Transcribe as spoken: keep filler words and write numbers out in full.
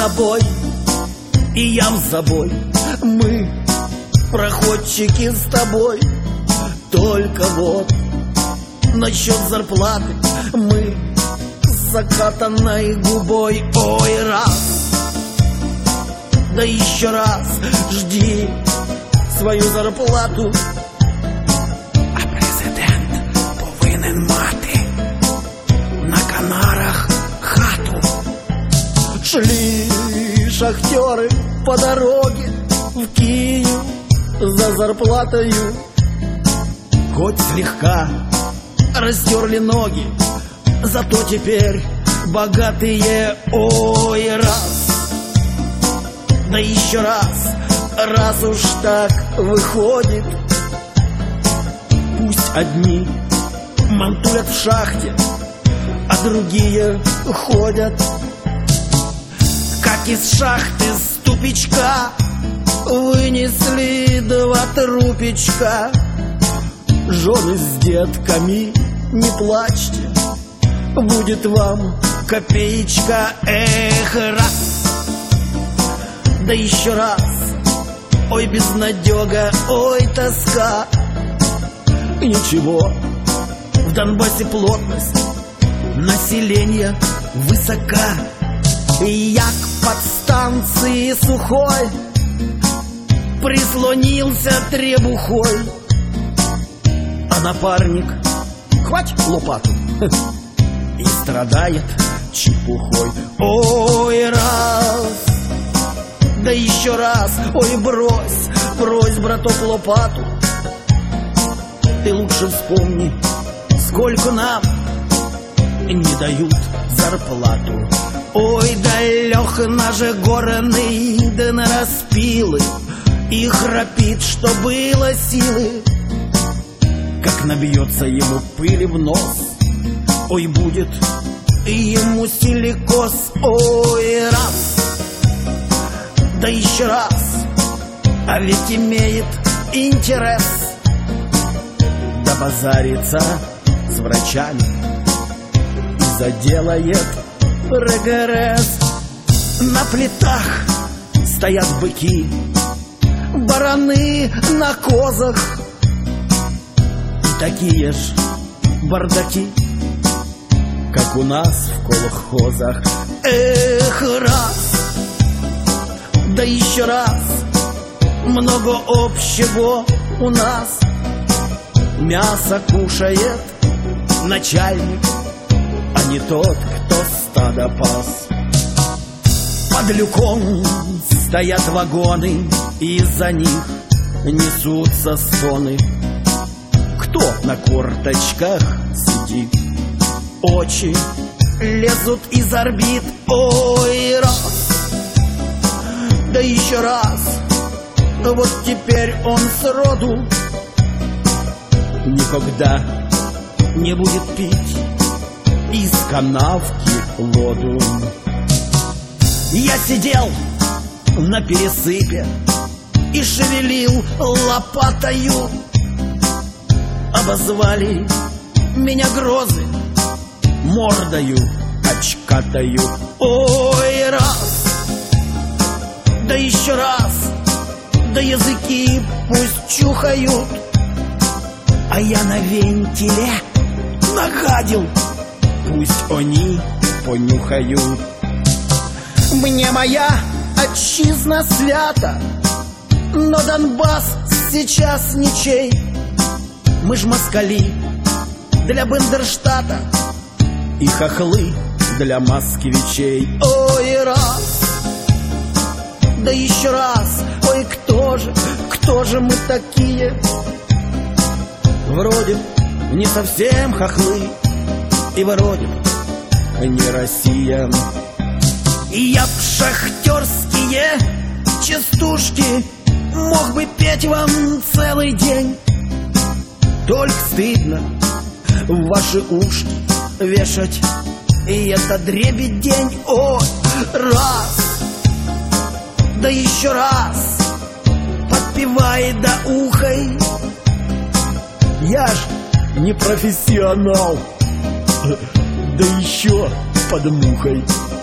тобой, и я в забой. Мы проходчики с тобой. Только вот насчет зарплаты мы с закатанной губой. Ой, раз, да еще раз жди свою зарплату. А президент повинен мати на Канарах хату. Шли шахтеры по дороге в Киев за зарплатою. Хоть слегка растерли ноги, зато теперь богатые. Ой, раз, да еще раз, раз уж так выходит. Пусть одни мантулят в шахте, а другие ходят. Как из шахты с тупичка вынесли два трупичка. Жены с детками, не плачьте, будет вам копеечка. Эх, раз, да еще раз, ой, безнадега, ой, тоска. Ничего, в Донбассе плотность населения высока. Як подстанции сухой прислонился требухой, а напарник хвать лопату и страдает чепухой. Ой, раз, да еще раз, ой, брось, брось, браток, лопату. Ты лучше вспомни, сколько нам не дают зарплату. Ой, да Леха наш горный, да на распилы, и храпит, что было силы. Как набьется ему пыли в нос, ой, будет ему силикоз. Ой, раз, да еще раз, а ведь имеет интерес добазариться с врачами и заделает прогресс. На плитах стоят быки, бараны на козах, и такие ж бардаки, как у нас в колхозах. Эх, раз, да еще раз, много общего у нас. Мясо кушает начальник, а не тот, кто стадо пас. Под люком стоят вагоны, и за них несутся стоны. Кто на корточках сидит, очи лезут из орбит. Ой, раз, да еще раз, вот теперь он сроду никогда не будет пить из канавки воду. Я сидел на пересыпе и шевелил лопатою. Обозвали меня грозы мордою очкатою. Ой, раз, да еще раз, да языки пусть чухают, а я на вентиле нагадил, пусть они понюхают. Мне моя отчизна свята, но Донбасс сейчас ничей. Мы ж москали для Бандерштата и хохлы для москвичей. Ой, раз, да еще раз, ой, кто же, кто же мы такие? Вроде не совсем хохлы, и вроде не Россия. И я в шахтерские частушки мог бы петь вам целый день. Только стыдно в ваши ушки вешать, и это дребедень. Ой, раз, да еще раз, подпевай да ухой. Я ж не профессионал, да еще под мухой.